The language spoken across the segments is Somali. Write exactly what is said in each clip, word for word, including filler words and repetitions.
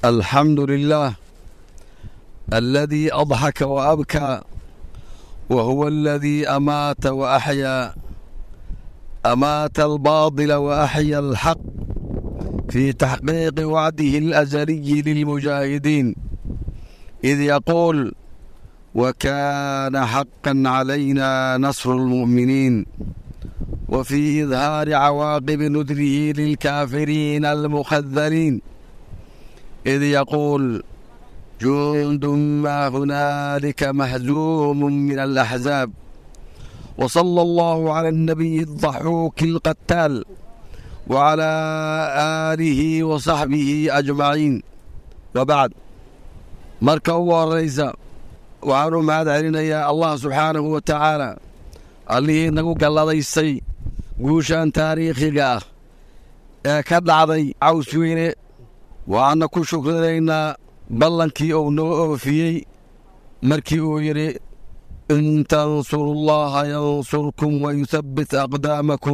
الحمد لله الذي أضحك وأبكى وهو الذي أمات وأحيا أمات الباطل وأحيا الحق في تحقيق وعده الأزلي للمجاهدين إذ يقول وكان حقا علينا نصر المؤمنين وفي إظهار عواقب نذره للكافرين المخذلين إذ يقول جند ما هنالك مهزوم من الأحزاب وصلى الله على النبي الضحوك القتال وعلى آله وصحبه أجمعين وبعد marka ugu horraysa waxaanu mahad celinayaa allah subxaanahu wa tacaala allihii nagu galladaysay guushan taariikhiga ah ee ka dhacday Cawsweyne waxaana ku shukrinaynaa ballankii uu noo oofiyey markii uu yidhi in tansurullaha yansurkum wa yuthabbit aqdaamakum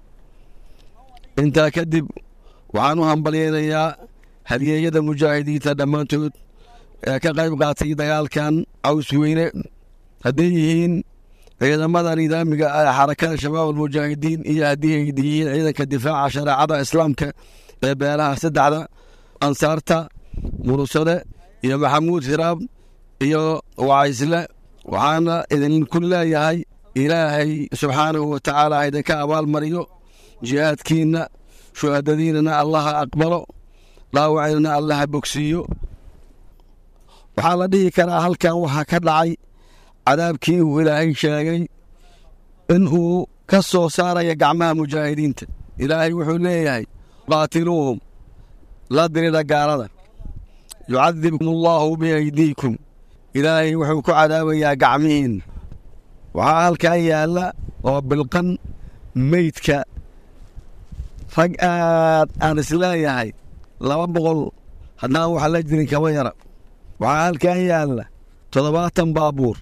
intaa kadib waxaan u hambalyaynayaa halyeeyada mujaahidiinta dhammaantood ee ka qayb qaatay dagaalkan Cawsweyne hadday yihiin ciidamada nidaamiga ah xarakada shabaab almujaahidiin iyo haddii ay yihiin ciidanka difaaca shareecada islaamka ee beelaha saddexda ansaarta murusade iyo maxamuud hiraab iyo wacaysle waxaana idinku leeyahay ilaahay subxaanahu wa tacaala idinka abaalmariyo jihaadkiinna shuhadadiinana allaha aqbalo dhaawaciinana allaha bogsiiyo waxaa la dhihi karaa halkan waxaa ka dhacay cadaabkii uu ilaahay sheegay inuu ka soo saaraya gacmaha mujaahidiinta ilaahay wuxuu leeyahay qaatiluuhum la dirida gaalada yucadibkum allaahu biaydiikum ilaahay wuxuu ku cadaabayaa gacmihiin waxaa halkan yaalla oo bilqan meydka rag aad aan isleeyahay laba boqol haddaan wax la jirin kama yara waxaa halkan yaalla toddobaatan baabuur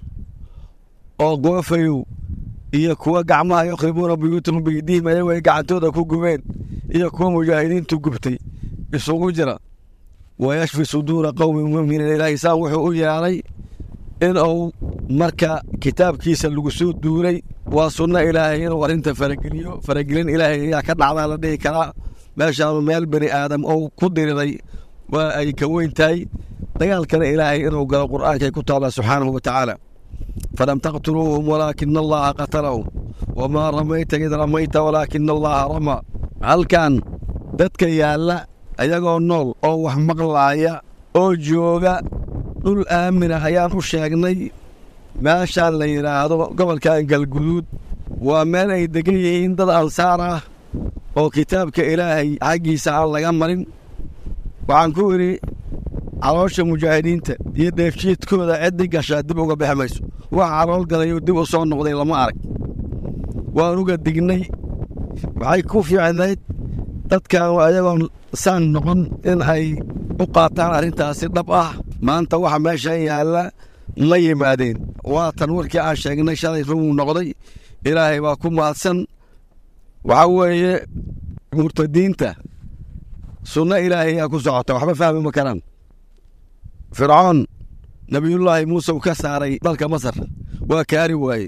oo goofayow iyo kuwa gacmaha yukhribuuna buyuutahum biaydiihim ayagu ay gacantooda ku gubeen iyo kuwa mujaahidiintu gubtay isugu jira wayashfi suduura qowmin mu'miniin ilaahay saa wuxuu u yeelay in uu marka kitaabkiisa lagu soo duulay waa sunno ilaahay inuu arrinta farageliyo faragelin ilaahay ayaa ka dhacdaa la dhihi karaa meeshaanu meel bani aadam oo ku diriray waa ay ka weyn tahay dagaalkana ilaahay inuu galo qur'aankay ku taala subxaanahu wa tacaala falam taqtuluuhum walaakina allaha qatalahum wamaa ramayta id ramayta walaakina allaha ramaa halkan dadka yaalla ayagoo nool oo wax maqlaaya oo jooga dhul aamina ayaan u sheegnay meeshaan la yidhaahdo gobolkan galguduud waa meel ay degan yihiin dad ansaar ah oo kitaabka ilaahay xaggiisa aan laga marin waxaan ku idhi caloosha mujaahidiinta iyo dheefshiidkooda ciddii gashaa dib uga bixi mayso waxa calool galayoo dib u soo noqday lama arag waan uga dignay waxay ku fiicnayd dadkan ayagoon saan noqon in ay u qaataan arrintaasi dhab ah maanta waxa meeshan yaalla ma yimaadeen waatan warkii aan sheegnay shalay rumuu noqday ilaahay baa ku mahadsan waxaa weeye murtadiinta sunno ilaahay yaa ku socota waxba fahmi ma karaan fircoon nebiyullaahi muuse uu ka saaray dalka masar waa kaari waaye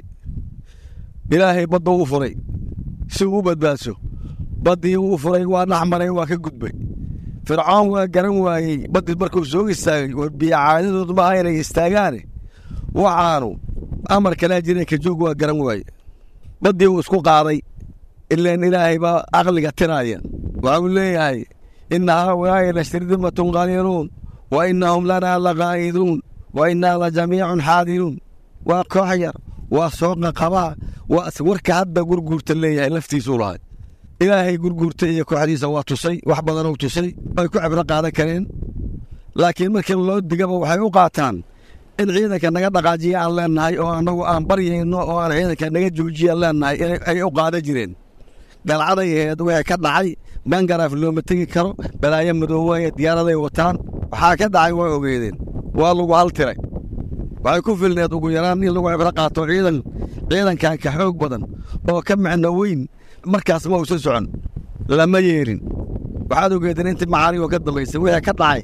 ilaahay badda uu furay si uu u badbaadso baddii uu furay waa dhex maray waa ka gudbay fircoon waa garan waayey baddii markuu soo istaagay war biyo caadadood maaha inay istaagaane waxaanu amar kalaa jiray ka joog waa garan waaye baddii uu isku qaaday ileen ilaahay baa aqliga tiraaya waxuu leeyahay inna haulaa'i lashirdimatun qaliiluun wa innahum lanaa laqaa'iduun wa innaa la jamiicun xaadiruun waa koox yar waa sooqa qabaa waa warka hadda gurguurta leeyahay laftiisuu lahay ilaahay gurguurta iyo kooxdiisa waa tusay wax badanuu tusay ay ku cibro qaadan kareen laakiin markii loo digaba waxay u qaataan in ciidanka naga dhaqaajiya aan leennahay oo annagu aan baryayno oo aan ciidanka naga joojiya leennahay ay u qaadan jireen dalcaday aheed wixii ka dhacay bangaraaf looma tegi karo balaayo madoowaye diyaaraday wataan waxaa ka dhacay waa ogeedeen waa lagu haltiray waxay ku filneed ugu yaraan in lagu cibro qaato ciidan ciidankan ka xoog badan oo ka macno weyn markaas ma uusan socon lama yeerin waxaad ogeedeen intii macaarigo ka dambaysay wixii ka dhacay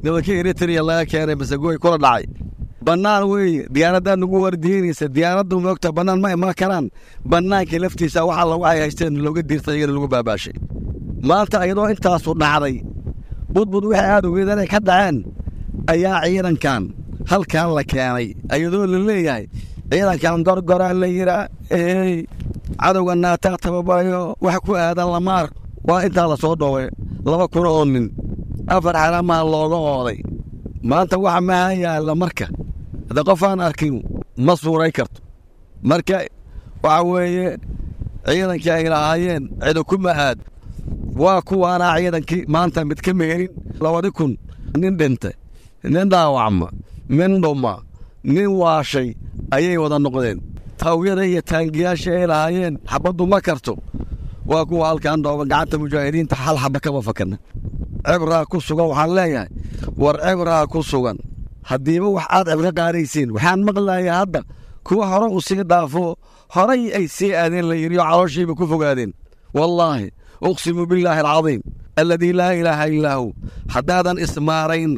nimankii Eritrea laga keenay masagooy kula dhacay bannaan weeye diyaaradan nagu wardiinaysa diyaaraddu moogta bannaan ma iman karaan bannaanka laftiisa waxa lagu haysteen looga diirtay iyada lagu baabaashay maanta ayadoo intaasu dhacday budbud wixii aad ogeedeen ay ka dhaceen ayaa ciidankan halkan la keenay ayadoo la leeyahay ciidankan gorgora la yiraa ee cadowga naataa tababayo wax ku aadan lamaar waa intaa la soo dhoway laba kun oo nin afar xaramaha looga ooday maanta waxa ma yaala marka hada qof aan arkin ma suuray karto marka waxa weeye ciidankii ay lahaayeen ciido kuma aad waa kuwaana ciidankii maanta mid ka meerin labada kun nin dhintay nin dhaawacma min dhuma nin waashay ayay wada noqdeen tawgeeda iyo taangiyaasha ay lahaayeen xabaddu ma karto waa kuwa halkan dhooban gacanta mujaahidiinta hal xaba kama fakana cibraa ku sugan waxaan leeyahay war cibraa ku sugan haddiiba wax aad cibro qaadaysiin waxaan maqlayaa hadda kuwa hore u sii dhaafo horay ay sii aadeen la yidhi calooshiiba ku fogaadeen wallaahi uqsimu billaahi alcadiim alladii laa ilaaha illaa hu haddaadan ismaarayn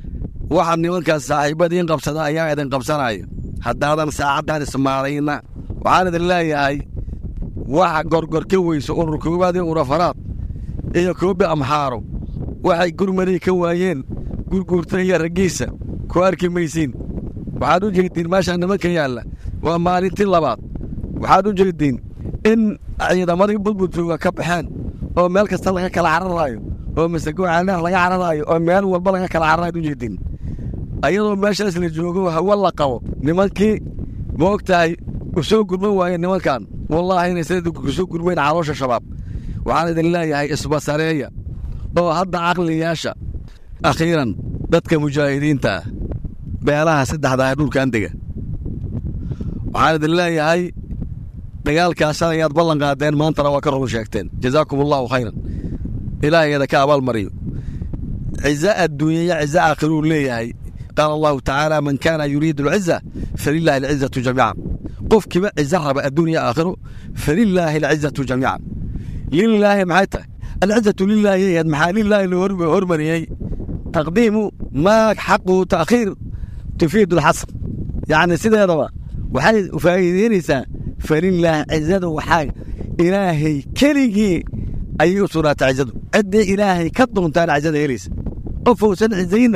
waxa nimankaas saaxiibadiin qabsada ayaa idin qabsanaya haddaadan saacaddan ismaarayna waxaan idin leeyahay waxa gorgor ka weyso urur koowaad iyo urafaraad iyo koobi amxaaro waxay gurmadii ka waayeen gurguurta iyo raggiisa ku arki maysiin waxaad u jeediin meesha nimanka yaalla waa maalintii labaad waxaad u jeediin in ciidamadii budbudjooga ka baxeen oo meel kasta laga kala cararaayo oo masagoo caanaha laga cararaayo oo meel walba laga kala cararaayo u jeediin ayadoo meeshaas la joogo hawa la qabo nimankii moogtahay u soo gurman waaye nimankan wallaahi inay sida ku soo gurmeen caloosha shabaab waxaan idin leeyahay isbasareeya oo hadda caqliyaasha akhiiran dadka mujaahidiinta beelaha saddexda ee dhulkan dega waxaan idin leeyahay dagaalkaas ayaad ballan qaadeen maantana waa ka run sheegteen jazaakumullahu khayran ilaahayada ka abaal mariyo ciza adduunya ciza aakhiru leeyahay qaala allahu tacaala man kaana yuriidu alciza falilaahi alcizatu jamiican qofkiiba ciza raba adduunya aakhiru falilaahi alcizatu jamiican lilaahi maxay tahay alcizatu lilaahi yad maxaa lilaahi loo hormariyey taqdiimu maa xaqu ta'khiir tufiidu alxasr yacni sideedaba waxay faa'iideynaysaa falilaahi cizadu waxaa ilaahay keligii ayay u sugnaatay cizadu ciddii ilaahay ka doontaan cizada helaysa qof uusan cizayna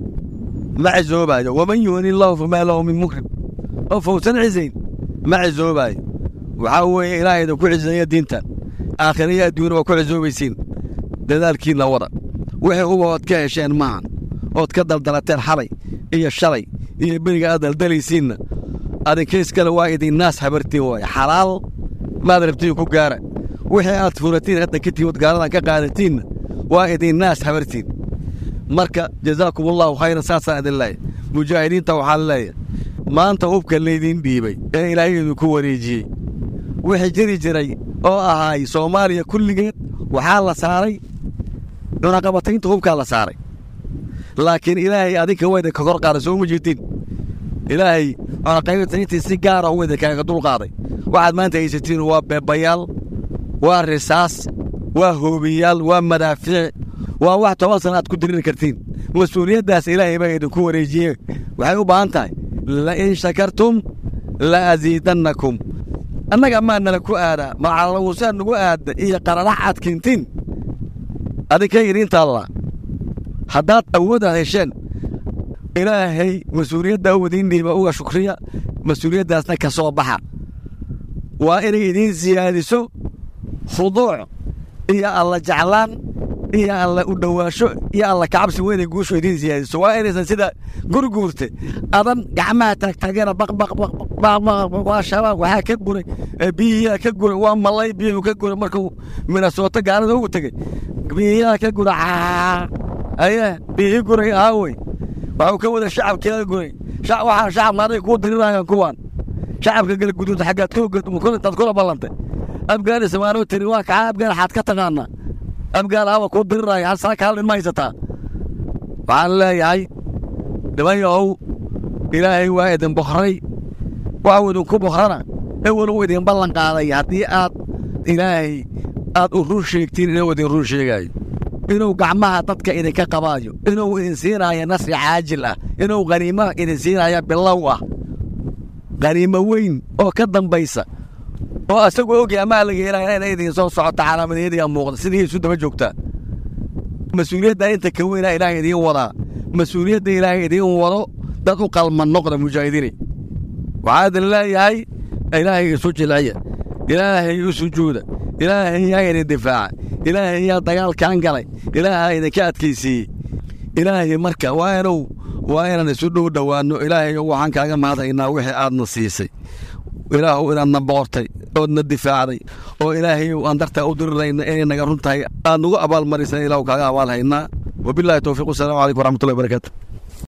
ma cizoobayo waman yuhni allahu famaa lahu min mukrim qof uusan cizayn ma cizoobayo waxaa weeye ilaahayda ku cizeeya diintan aakhiriya adduunyana waa ku cizoobaysiin dadaalkiinna wada wixii uba ood ka hesheen maahan ood ka daldalateen xalay iyo shalay iyo beriga aad daldalaysiinna adinkays kale waa idin naas habartiin waaye xalaal maad rabtiin ku gaara wixii aad furatiin hadda ka tiwad gaaladan ka qaadatiinna waa idin naas habartiin marka jazaakumullahu khayran saasaan idin leeyahay mujaahidiinta waxaan leeyahay maanta hubka laydin dhiibay ee ilaahayeedu ku wareejiyey wixii jiri jiray oo ahaay soomaaliya kulligeed waxaa la saaray cunaqabataynta hubkaa la saaray laakiin ilaahay adinka wayda ka kor qaaday soo ma jirtiin ilaahay cunaqabatayntii si gaara u wayda kaaga dul qaaday waxaad maanta haysatiin waa beebayaal waa risaas waa hoobiyaal waa madaafiic waa wax toban sana aad ku diriri kartiin mas-uuliyaddaas ilaahay baa idinku wareejiyey waxay u baahan tahay lain shakartum la asiidannakum annaga maa nala ku aadaa macalawusaa nagu aadda iyo qararax aad keentiin adinka yidhiinta allah haddaad awoodaad hesheen ilaahay mas-uuliyadda awadiin dhiiba uga shukriya mas-uuliyaddaasna ka soo baxa waa inay idiin siyaadiso khuduuc iyo alla jeclaan iyo alla u dhowaasho iyo alla kacabsi weynay guushu idiin siyaadiso waa inaysan sida gurguurte adan gacmaha taagtaageena baqbaqbaqbaqbaq shabaab waxaa ka guray biyihiyaa ka guray waa malay biyuhu ka guray markuu minasooto gaalada ugu tegey biyihiyaa ka guray aye biyihii guray aawey waxuu ka wada shacabkeeda guray waxaa shacab maaday kuu dirirayaan kuwaan shacabka gala guduud xaggaad ka ogaad intaad kula ballantay abgaal ismaanoo tiri waa kaca abgaal xaad ka taqaanaa abgaal aba kuu diriraya hal sana kaal dhin ma haysataa waxaan leeyahay dhibanyahow ilaahay waa idin boqray waxuu idinku boqrana ewel uu idin ballan qaaday haddii aad ilaahay aad u run sheegtiin inuu idin run sheegaayo inuu gacmaha dadka idinka qabaayo inuu idin siinayo nasri caajil ah inuu qaniimo idin siinayo bilow ah qaniimo weyn oo ka dambaysa oo asagu ogi ama laga helaa inay idin soo socoto calaamadeedii muuqda sidii isu daba joogta mas'uuliyadda inta ka weyn ilaahay idin wada mas'uuliyadda ilaahay idin wado dad u qalman noqda mujaahidiin waxaad leeyahay ilaahay isu jilciya ilaahay isu sujuuda ilaahay yaa difaaca ilaahay yaa dagaalkan galay ilaahay idinka adkaysii ilaahay marka waa inuu waa inaan isu dhow dhawaano ilaahay waxaan kaaga mahadaynaa wixii aadna siisay ilaahu inaadna boortay oodna difaacday oo ilaahay aan dartaa u dirirayna inay naga runtahay aad nagu abaalmarisay ilaahu kaaga abaalhaynaa wabilaahi tawfiiq. Assalaamu calaykum waraxmatullahi wabarakaatu.